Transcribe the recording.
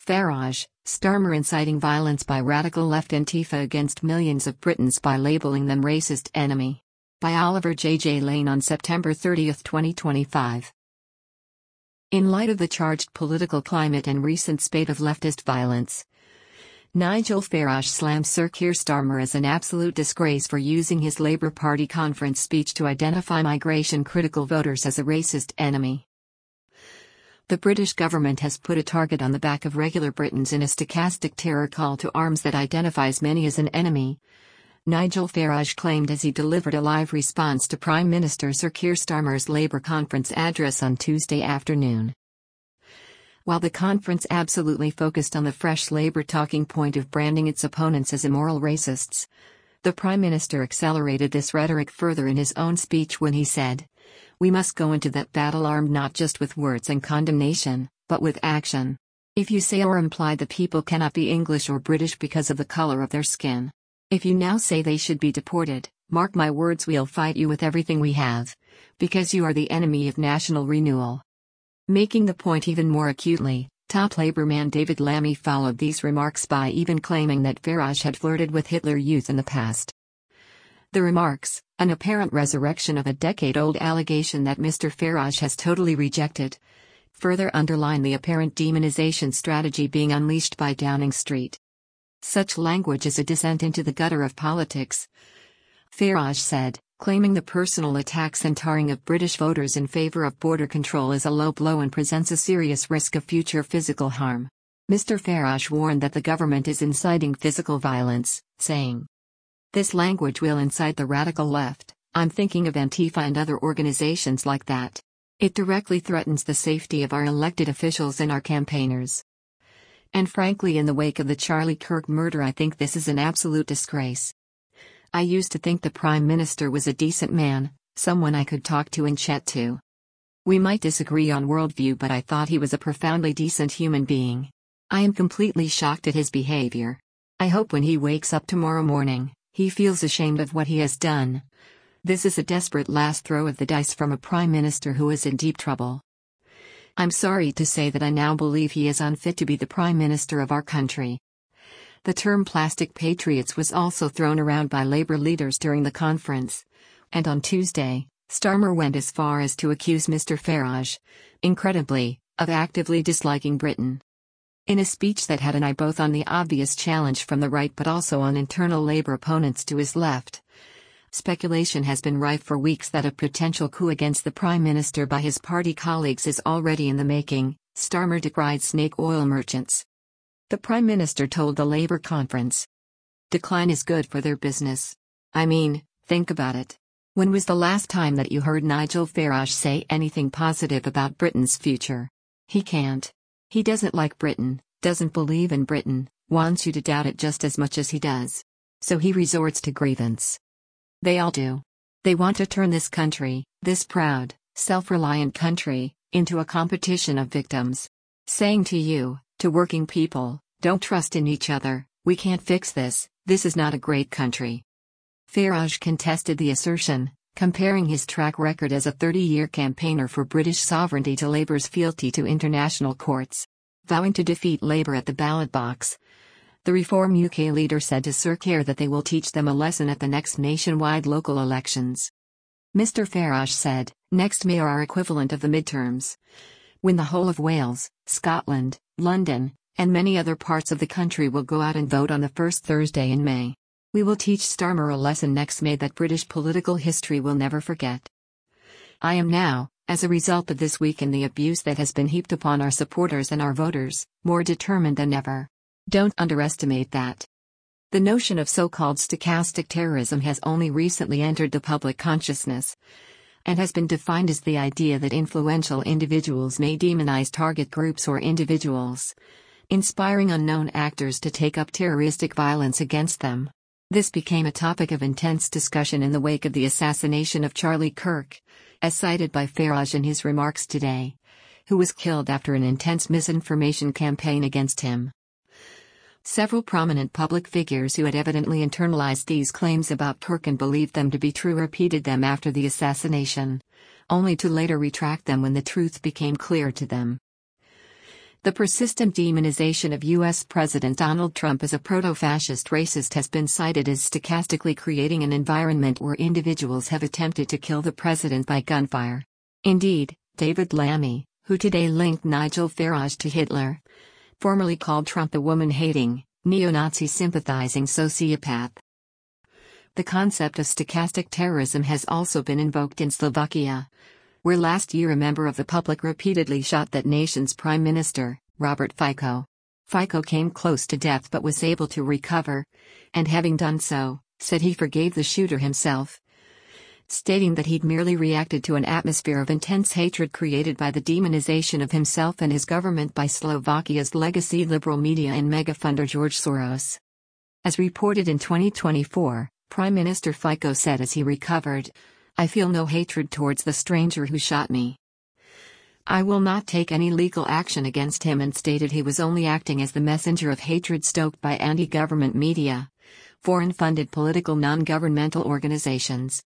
Farage, Starmer inciting violence by radical left Antifa against millions of Britons by labeling them racist enemy. By Oliver J. Lane on September 30, 2025. In light of the charged political climate and recent spate of leftist violence, Nigel Farage slams Sir Keir Starmer as an absolute disgrace for using his Labour Party conference speech to identify migration-critical voters as a racist enemy. The British government has put a target on the back of regular Britons in a stochastic terror call to arms that identifies many as an enemy, Nigel Farage claimed as he delivered a live response to Prime Minister Sir Keir Starmer's Labour conference address on Tuesday afternoon. While the conference absolutely focused on the fresh Labour talking point of branding its opponents as immoral racists, the Prime Minister accelerated this rhetoric further in his own speech when he said, "We must go into that battle armed not just with words and condemnation, but with action. If you say or imply that people cannot be English or British because of the colour of their skin, if you now say they should be deported, mark my words, we'll fight you with everything we have, because you are the enemy of national renewal." Making the point even more acutely, top Labour man David Lammy followed these remarks by even claiming that Farage had flirted with Hitler Youth in the past. The remarks, an apparent resurrection of a decade-old allegation that Mr. Farage has totally rejected, further underline the apparent demonization strategy being unleashed by Downing Street. Such language is a descent into the gutter of politics, Farage said, claiming the personal attacks and tarring of British voters in favour of border control is a low blow and presents a serious risk of future physical harm. Mr. Farage warned that the government is inciting physical violence, saying, "This language will incite the radical left. I'm thinking of Antifa and other organizations like that. It directly threatens the safety of our elected officials and our campaigners. And frankly, in the wake of the Charlie Kirk murder, I think this is an absolute disgrace. I used to think the Prime Minister was a decent man, someone I could talk to and chat to. We might disagree on worldview, but I thought he was a profoundly decent human being. I am completely shocked at his behavior. I hope when he wakes up tomorrow morning, he feels ashamed of what he has done. This is a desperate last throw of the dice from a Prime Minister who is in deep trouble. I'm sorry to say that I now believe he is unfit to be the Prime Minister of our country." The term plastic patriots was also thrown around by Labour leaders during the conference, and on Tuesday, Starmer went as far as to accuse Mr. Farage, incredibly, of actively disliking Britain. In a speech that had an eye both on the obvious challenge from the right but also on internal Labour opponents to his left, speculation has been rife for weeks that a potential coup against the Prime Minister by his party colleagues is already in the making. Starmer decried snake oil merchants. The Prime Minister told the Labour conference, "Decline is good for their business. I mean, think about it. When was the last time that you heard Nigel Farage say anything positive about Britain's future? He can't. He doesn't like Britain, doesn't believe in Britain, wants you to doubt it just as much as he does. So he resorts to grievance. They all do. They want to turn this country, this proud, self-reliant country, into a competition of victims. Saying to you, to working people, don't trust in each other, we can't fix this is not a great country." Farage contested the assertion, comparing his track record as a 30-year campaigner for British sovereignty to Labour's fealty to international courts. Vowing to defeat Labour at the ballot box, the Reform UK leader said to Sir Keir that they will teach them a lesson at the next nationwide local elections. Mr. Farage said, "Next May are our equivalent of the midterms. When the whole of Wales, Scotland, London, and many other parts of the country will go out and vote on the first Thursday in May. We will teach Starmer a lesson next May that British political history will never forget. I am now, as a result of this week and the abuse that has been heaped upon our supporters and our voters, more determined than ever. Don't underestimate that." The notion of so-called stochastic terrorism has only recently entered the public consciousness, and has been defined as the idea that influential individuals may demonize target groups or individuals, inspiring unknown actors to take up terroristic violence against them. This became a topic of intense discussion in the wake of the assassination of Charlie Kirk, as cited by Farage in his remarks today, who was killed after an intense misinformation campaign against him. Several prominent public figures who had evidently internalized these claims about Kirk and believed them to be true repeated them after the assassination, only to later retract them when the truth became clear to them. The persistent demonization of U.S. President Donald Trump as a proto-fascist racist has been cited as stochastically creating an environment where individuals have attempted to kill the president by gunfire. Indeed, David Lammy, who today linked Nigel Farage to Hitler, formerly called Trump a woman-hating, neo-Nazi sympathizing sociopath. The concept of stochastic terrorism has also been invoked in Slovakia, where last year a member of the public repeatedly shot that nation's prime minister, Robert Fico. Fico came close to death but was able to recover, and having done so, said he forgave the shooter himself, stating that he'd merely reacted to an atmosphere of intense hatred created by the demonization of himself and his government by Slovakia's legacy liberal media and mega-funder George Soros. As reported in 2024, Prime Minister Fico said as he recovered, "I feel no hatred towards the stranger who shot me. I will not take any legal action against him," and stated he was only acting as the messenger of hatred stoked by anti-government media, foreign-funded political non-governmental organizations,